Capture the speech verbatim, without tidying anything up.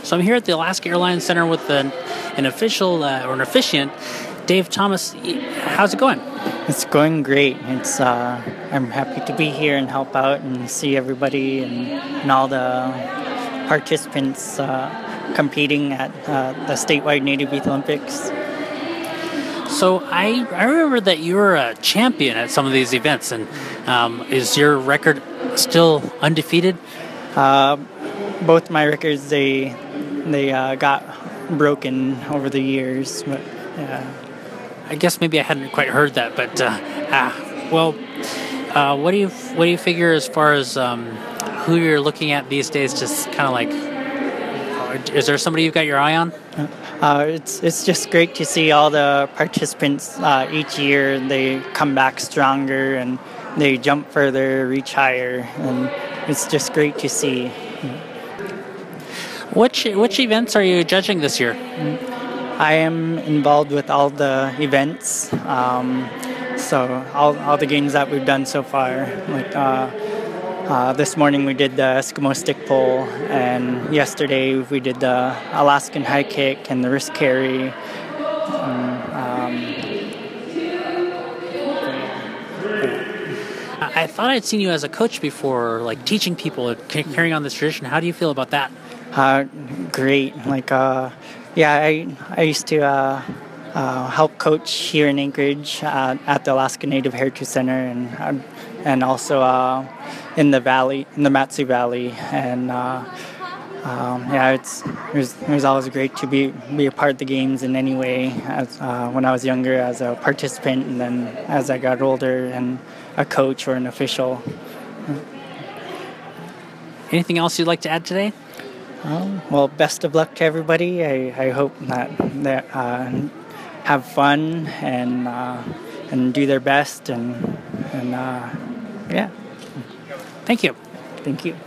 So I'm here at the Alaska Airlines Center with an, an official uh, or an officiant, Dave Thomas. How's it going? It's going great. It's uh, I'm happy to be here and help out and see everybody and, and all the participants uh, competing at uh, the statewide Native Youth Olympics. So I, I remember that you were a champion at some of these events, and um, is your record still undefeated? Uh, both my records, they they uh, got broken over the years, but yeah. I guess maybe I hadn't quite heard that, but uh, ah, well, uh, what do you what do you figure as far as um, who you're looking at these days? Just kind of like, is there somebody you've got your eye on? Uh, it's it's just great to see all the participants uh, each year. They come back stronger and they jump further, reach higher, and it's just great to see. Which which events are you judging this year? I am involved with all the events, um, so all all the games that we've done so far. Like uh, uh, this morning we did the Eskimo stick pull, and yesterday we did the Alaskan high kick and the wrist carry. Um, um, I thought I'd seen you as a coach before, like teaching people, carrying on this tradition. How do you feel about that? Uh, great. Like, uh, yeah, I I used to uh, uh, help coach here in Anchorage uh, at the Alaska Native Heritage Center, and uh, and also uh, in the valley, in the Mat-Su Valley, and uh, um, yeah, it's it was, it was always great to be be a part of the games in any way. As uh, when I was younger, as a participant, and then as I got older, and a coach or an official. Anything else you'd like to add today? Um, well, best of luck to everybody. I, I hope that they uh, have fun and uh, and do their best, and and uh, yeah. Thank you. Thank you.